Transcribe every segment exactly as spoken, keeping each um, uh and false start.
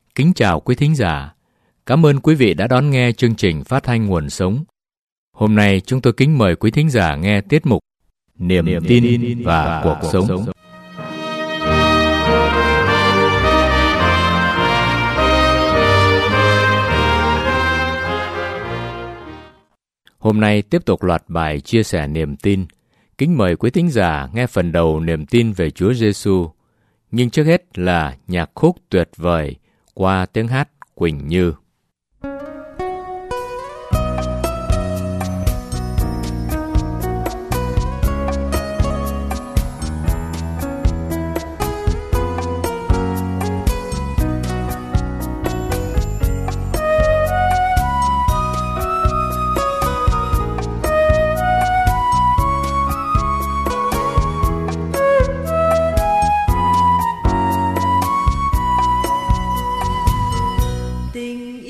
Kính chào quý thính giả. Cảm ơn quý vị đã đón nghe chương trình phát thanh Nguồn Sống. Hôm nay chúng tôi kính mời quý thính giả nghe tiết mục Niềm, Niềm tin, tin và, và cuộc, cuộc sống. sống. Hôm nay tiếp tục loạt bài chia sẻ niềm tin. Kính mời quý thính giả nghe phần đầu niềm tin về Chúa Giêsu. Nhưng trước hết là nhạc khúc tuyệt vời qua tiếng hát Quỳnh Như. Tình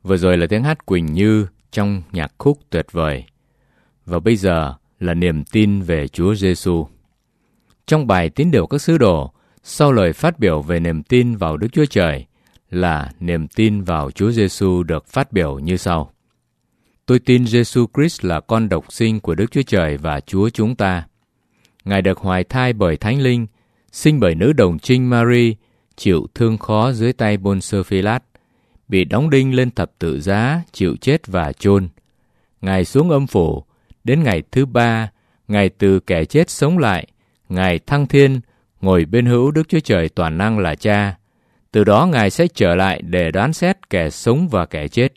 Vừa rồi là tiếng hát Quỳnh Như trong nhạc khúc tuyệt vời. Và bây giờ là niềm tin về Chúa Giêsu. Trong bài Tín điều các sứ đồ, sau lời phát biểu về niềm tin vào Đức Chúa Trời là niềm tin vào Chúa Giêsu được phát biểu như sau. Tôi tin Giêsu Christ là con độc sinh của Đức Chúa Trời và Chúa chúng ta. Ngài được hoài thai bởi Thánh Linh, sinh bởi nữ đồng trinh Mary, chịu thương khó dưới tay Pôn-sơ Phê-lát, bị đóng đinh lên thập tự giá, chịu chết và chôn. Ngài xuống âm phủ, đến ngày thứ ba, Ngài từ kẻ chết sống lại, Ngài thăng thiên, ngồi bên hữu Đức Chúa Trời toàn năng là Cha. Từ đó Ngài sẽ trở lại để đoán xét kẻ sống và kẻ chết.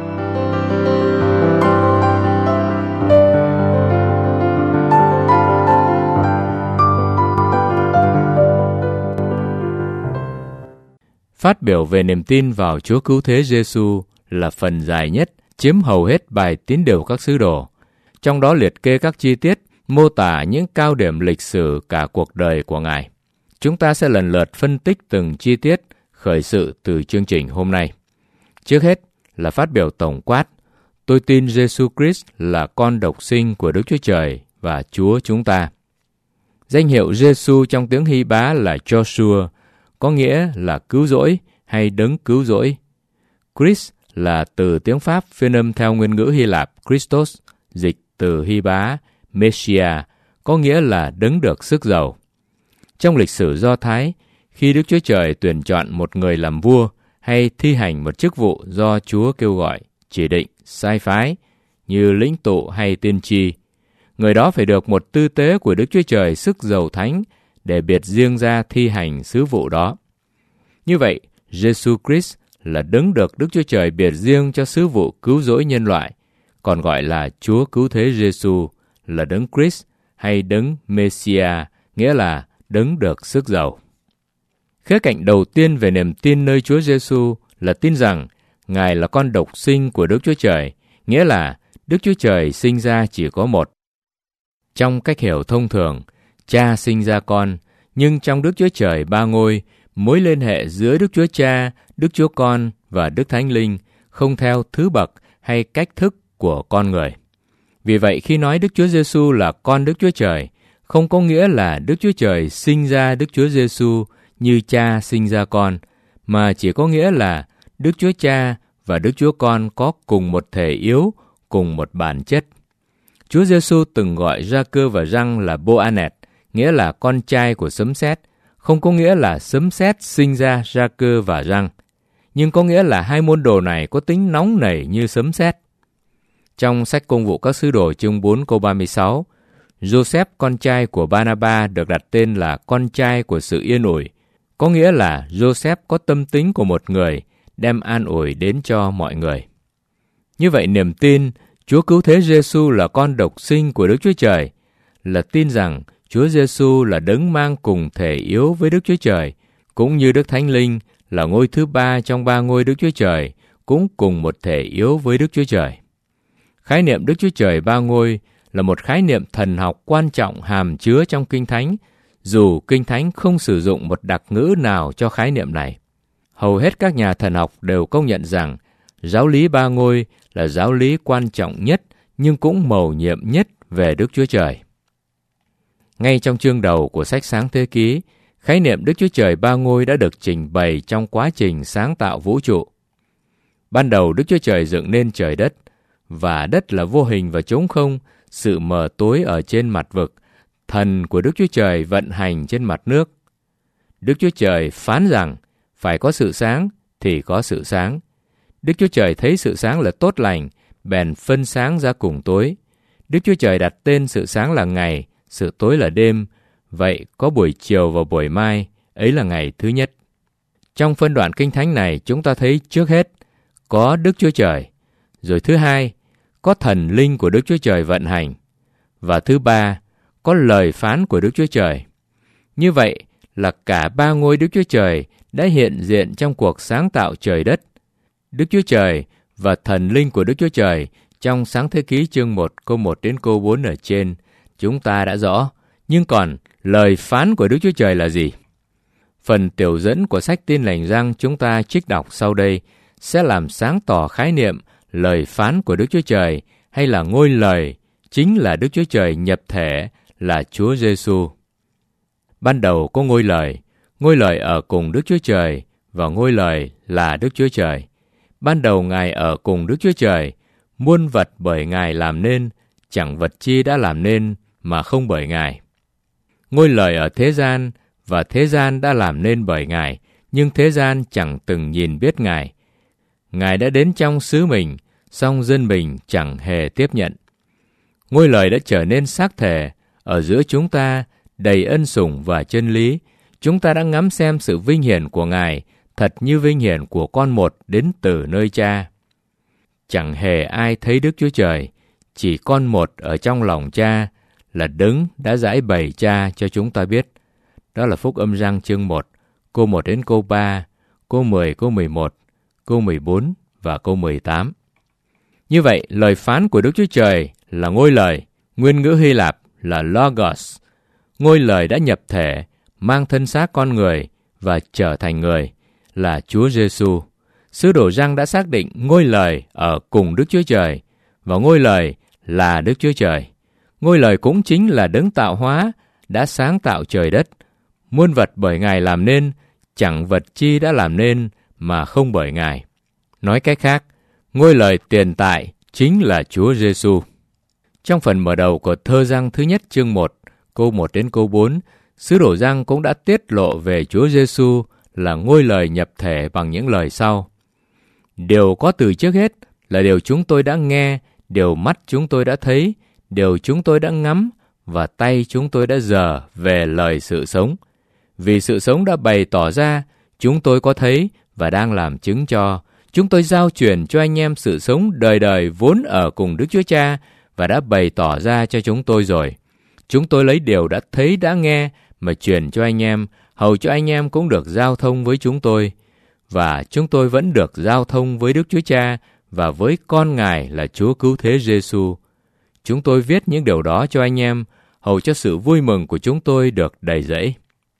Phát biểu về niềm tin vào Chúa Cứu Thế Giêsu là phần dài nhất, chiếm hầu hết bài Tín điều các sứ đồ. Trong đó liệt kê các chi tiết, mô tả những cao điểm lịch sử cả cuộc đời của Ngài. Chúng ta sẽ lần lượt phân tích từng chi tiết khởi sự từ chương trình hôm nay. Trước hết là phát biểu tổng quát, tôi tin Giêsu Christ là con độc sinh của Đức Chúa Trời và Chúa chúng ta. Danh hiệu Giêsu trong tiếng Hy Bá là Joshua, có nghĩa là cứu rỗi hay đấng cứu rỗi. Christ là từ tiếng Pháp phiên âm theo nguyên ngữ Hy Lạp Christos, dịch từ Hy Bá Messiah, có nghĩa là đấng được sức giàu. Trong lịch sử Do Thái, khi Đức Chúa Trời tuyển chọn một người làm vua hay thi hành một chức vụ do Chúa kêu gọi, chỉ định, sai phái, như lĩnh tụ hay tiên tri, người đó phải được một tư tế của Đức Chúa Trời sức giàu thánh để biệt riêng ra thi hành sứ vụ đó. Như vậy, Giêsu Christ là đấng được Đức Chúa Trời biệt riêng cho sứ vụ cứu rỗi nhân loại, còn gọi là Chúa Cứu Thế Giêsu là đấng Christ hay đấng Messiah, nghĩa là đấng được sức giàu. Khía cạnh đầu tiên về niềm tin nơi Chúa Giêsu là tin rằng Ngài là con độc sinh của Đức Chúa Trời, nghĩa là Đức Chúa Trời sinh ra chỉ có một. Trong cách hiểu thông thường, Cha sinh ra con, nhưng trong Đức Chúa Trời ba ngôi, mối liên hệ giữa Đức Chúa Cha, Đức Chúa Con và Đức Thánh Linh không theo thứ bậc hay cách thức của con người. Vì vậy, khi nói Đức Chúa Giêsu là con Đức Chúa Trời, không có nghĩa là Đức Chúa Trời sinh ra Đức Chúa Giêsu như Cha sinh ra con, mà chỉ có nghĩa là Đức Chúa Cha và Đức Chúa Con có cùng một thể yếu, cùng một bản chất. Chúa Giêsu từng gọi Gia-cơ và Răng là Boanet, nghĩa là con trai của sấm sét, không có nghĩa là sấm sét sinh ra Gia-cơ và Răng, nhưng có nghĩa là hai môn đồ này có tính nóng nảy như sấm sét. Trong sách Công vụ các sứ đồ chương bốn câu ba mươi sáu, Joseph con trai của Ba-na-ba được đặt tên là con trai của sự yên ủi, có nghĩa là Joseph có tâm tính của một người, đem an ủi đến cho mọi người. Như vậy, niềm tin Chúa Cứu Thế Giêsu là con độc sinh của Đức Chúa Trời là tin rằng Chúa Giêsu là đấng mang cùng thể yếu với Đức Chúa Trời, cũng như Đức Thánh Linh là ngôi thứ ba trong ba ngôi Đức Chúa Trời, cũng cùng một thể yếu với Đức Chúa Trời. Khái niệm Đức Chúa Trời ba ngôi là một khái niệm thần học quan trọng hàm chứa trong Kinh Thánh, dù Kinh Thánh không sử dụng một đặc ngữ nào cho khái niệm này. Hầu hết các nhà thần học đều công nhận rằng giáo lý ba ngôi là giáo lý quan trọng nhất nhưng cũng mầu nhiệm nhất về Đức Chúa Trời. Ngay trong chương đầu của sách Sáng Thế Ký, khái niệm Đức Chúa Trời ba ngôi đã được trình bày trong quá trình sáng tạo vũ trụ. Ban đầu Đức Chúa Trời dựng nên trời đất, và đất là vô hình và trống không, sự mờ tối ở trên mặt vực, thần của Đức Chúa Trời vận hành trên mặt nước. Đức Chúa Trời phán rằng phải có sự sáng thì có sự sáng. Đức Chúa Trời thấy sự sáng là tốt lành, bèn phân sáng ra cùng tối. Đức Chúa Trời đặt tên sự sáng là ngày, sự tối là đêm. Vậy có buổi chiều và buổi mai, ấy là ngày thứ nhất. Trong phân đoạn Kinh Thánh này, chúng ta thấy trước hết có Đức Chúa Trời, rồi thứ hai có thần linh của Đức Chúa Trời vận hành, và thứ ba có lời phán của Đức Chúa Trời. Như vậy là cả ba ngôi Đức Chúa Trời đã hiện diện trong cuộc sáng tạo trời đất. Đức Chúa Trời và thần linh của Đức Chúa Trời trong Sáng Thế Ký chương một câu một đến câu bốn ở trên chúng ta đã rõ, nhưng còn lời phán của Đức Chúa Trời là gì? Phần tiểu dẫn của sách Tin Lành Răng chúng ta trích đọc sau đây sẽ làm sáng tỏ khái niệm lời phán của Đức Chúa Trời hay là ngôi lời chính là Đức Chúa Trời nhập thể là Chúa Giêsu. Ban đầu có ngôi lời, ngôi lời ở cùng Đức Chúa Trời và ngôi lời là Đức Chúa Trời. Ban đầu Ngài ở cùng Đức Chúa Trời, muôn vật bởi Ngài làm nên, chẳng vật chi đã làm nên mà không bởi Ngài. Ngôi lời ở thế gian và thế gian đã làm nên bởi Ngài, nhưng thế gian chẳng từng nhìn biết Ngài. Ngài đã đến trong xứ mình, song dân mình chẳng hề tiếp nhận. Ngôi lời đã trở nên xác thể ở giữa chúng ta, đầy ân sủng và chân lý. Chúng ta đã ngắm xem sự vinh hiển của Ngài, thật như vinh hiển của con một đến từ nơi Cha. Chẳng hề ai thấy Đức Chúa Trời, chỉ con một ở trong lòng Cha là Đấng đã giải bày Cha cho chúng ta biết. Đó là Phúc Âm Giăng chương một, câu một đến câu ba, câu mười, câu mười một, câu mười bốn và câu mười tám. Như vậy, lời phán của Đức Chúa Trời là ngôi lời, nguyên ngữ Hy Lạp là Logos. Ngôi lời đã nhập thể, mang thân xác con người và trở thành người, là Chúa Giêsu. Sứ đồ Giăng đã xác định ngôi lời ở cùng Đức Chúa Trời, và ngôi lời là Đức Chúa Trời. Ngôi lời cũng chính là Đấng tạo hóa, đã sáng tạo trời đất. Muôn vật bởi Ngài làm nên, chẳng vật chi đã làm nên mà không bởi Ngài. Nói cách khác, ngôi lời tiền tại chính là Chúa Giêsu. Trong phần mở đầu của thơ Giăng thứ nhất chương một, câu một đến câu bốn, sứ đồ Giăng cũng đã tiết lộ về Chúa Giêsu là ngôi lời nhập thể bằng những lời sau. Điều có từ trước hết là điều chúng tôi đã nghe, điều mắt chúng tôi đã thấy, điều chúng tôi đã ngắm và tay chúng tôi đã dở về lời sự sống. Vì sự sống đã bày tỏ ra, chúng tôi có thấy và đang làm chứng cho. Chúng tôi giao truyền cho anh em sự sống đời đời vốn ở cùng Đức Chúa Cha và đã bày tỏ ra cho chúng tôi rồi. Chúng tôi lấy điều đã thấy đã nghe mà truyền cho anh em, hầu cho anh em cũng được giao thông với chúng tôi. Và chúng tôi vẫn được giao thông với Đức Chúa Cha và với con Ngài là Chúa Cứu Thế Giêsu. Chúng tôi viết những điều đó cho anh em, hầu cho sự vui mừng của chúng tôi được đầy dẫy.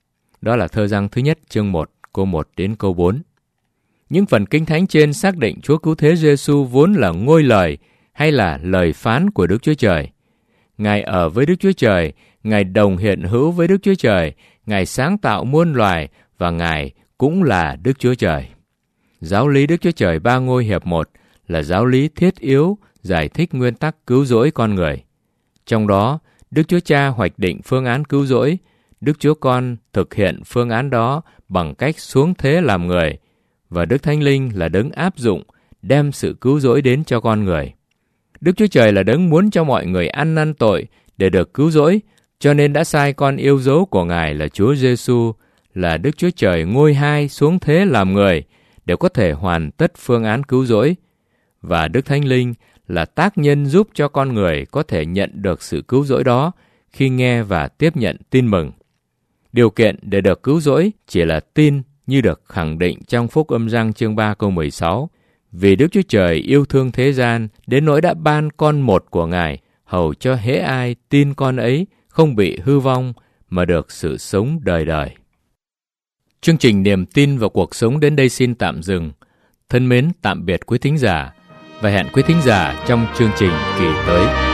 Đó là thơ Giăng thứ nhất chương một, câu một đến câu bốn. Những phần Kinh Thánh trên xác định Chúa Cứu Thế Giêsu vốn là ngôi lời hay là lời phán của Đức Chúa Trời. Ngài ở với Đức Chúa Trời, Ngài đồng hiện hữu với Đức Chúa Trời, Ngài sáng tạo muôn loài và Ngài cũng là Đức Chúa Trời. Giáo lý Đức Chúa Trời ba ngôi hiệp một là giáo lý thiết yếu giải thích nguyên tắc cứu rỗi con người. Trong đó, Đức Chúa Cha hoạch định phương án cứu rỗi, Đức Chúa Con thực hiện phương án đó bằng cách xuống thế làm người, và Đức Thánh Linh là đấng áp dụng, đem sự cứu rỗi đến cho con người. Đức Chúa Trời là đấng muốn cho mọi người ăn năn tội để được cứu rỗi, cho nên đã sai con yêu dấu của Ngài là Chúa Giêsu, là Đức Chúa Trời ngôi hai xuống thế làm người để có thể hoàn tất phương án cứu rỗi. Và Đức Thánh Linh là tác nhân giúp cho con người có thể nhận được sự cứu rỗi đó khi nghe và tiếp nhận tin mừng. Điều kiện để được cứu rỗi chỉ là tin, như được khẳng định trong Phúc Âm Giăng chương ba câu mười sáu. Vì Đức Chúa Trời yêu thương thế gian đến nỗi đã ban con một của Ngài, hầu cho hễ ai tin con ấy không bị hư vong mà được sự sống đời đời. Chương trình Niềm tin vào cuộc sống đến đây xin tạm dừng. Thân mến tạm biệt quý thính giả và hẹn quý thính giả trong chương trình kỳ tới.